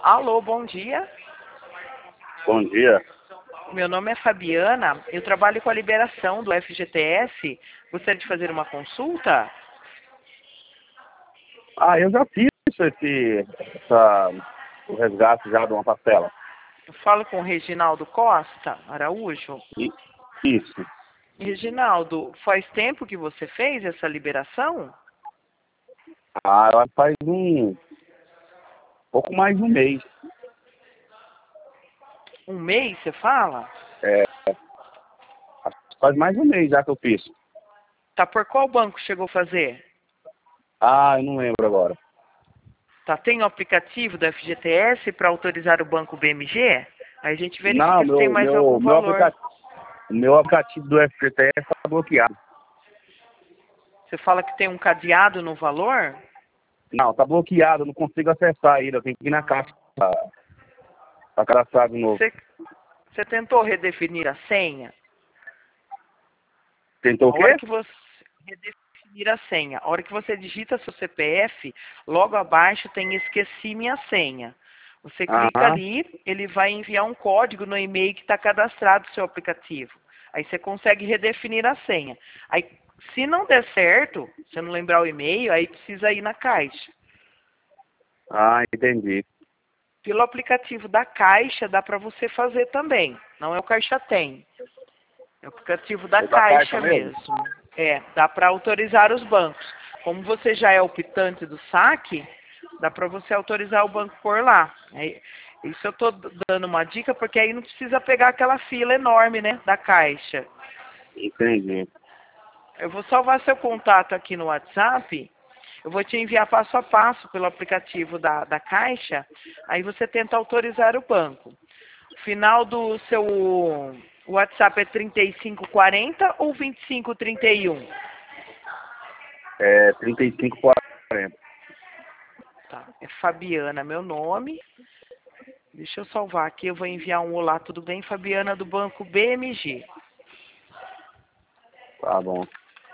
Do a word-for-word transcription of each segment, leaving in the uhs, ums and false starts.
Alô, bom dia. Bom dia. Meu nome é Fabiana, eu trabalho com a liberação do F G T S. Gostaria de fazer uma consulta? Ah, eu já fiz esse, essa, o resgate já de uma parcela. Eu falo com o Reginaldo Costa Araújo. E, isso. Reginaldo, faz tempo que você fez essa liberação? Ah, ela faz um pouco mais de um mês. Um mês, você fala? É, faz mais de um mês já que eu fiz. Tá por qual banco chegou a fazer? Ah, eu não lembro agora. Tá, tem o aplicativo do F G T S para autorizar o banco B M G? Aí a gente Não, verifica se tem meu, mais algum meu, meu valor. aplicativo, o meu aplicativo do F G T S está bloqueado. Você fala que tem um cadeado no valor? Não, está bloqueado, eu não consigo acessar ele. Eu tenho que ir na caixa para cadastrar de novo. Você, você tentou redefinir a senha? Tentou o A hora quê? que você redefinir a senha, a hora que você digita seu C P F, logo abaixo tem esqueci minha senha. Você clica Aham. ali, ele vai enviar um código no e-mail que está cadastrado no seu aplicativo. Aí você consegue redefinir a senha. Aí, se não der certo, se não lembrar o e-mail, aí precisa ir na Caixa. Ah, entendi. Pelo aplicativo da Caixa dá para você fazer também. Não é o Caixa Tem. É o aplicativo da É da caixa Caixa mesmo? mesmo. É, dá para autorizar os bancos. Como você já é optante do saque, dá para você autorizar o banco por lá. Aí, isso eu estou dando uma dica, porque aí não precisa pegar aquela fila enorme, né, da Caixa. Entendi. Eu vou salvar seu contato aqui no WhatsApp. Eu vou te enviar passo a passo pelo aplicativo da, da Caixa. Aí você tenta autorizar o banco. O final do seu WhatsApp é trinta e cinco quarenta ou vinte e cinco trinta e um? É trinta e cinco quarenta. Tá. É Fabiana, meu nome. Deixa eu salvar aqui, eu vou enviar um olá, tudo bem? Fabiana do Banco B M G. Tá bom.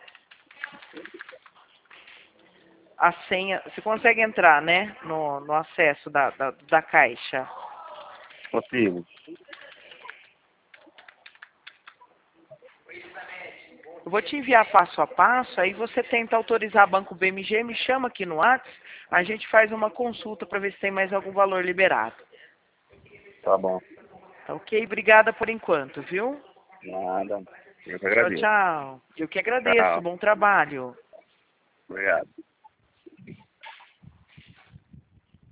A senha, você consegue entrar, né? No, no acesso da, da, da Caixa. Consigo. Eu vou te enviar passo a passo, aí você tenta autorizar Banco B M G, me chama aqui no WhatsApp, a gente faz uma consulta para ver se tem mais algum valor liberado. Tá bom. Tá ok? Obrigada por enquanto, viu? Nada. Eu que Tchau, agradeço. tchau. Eu que agradeço. Tchau. Bom trabalho. Obrigado.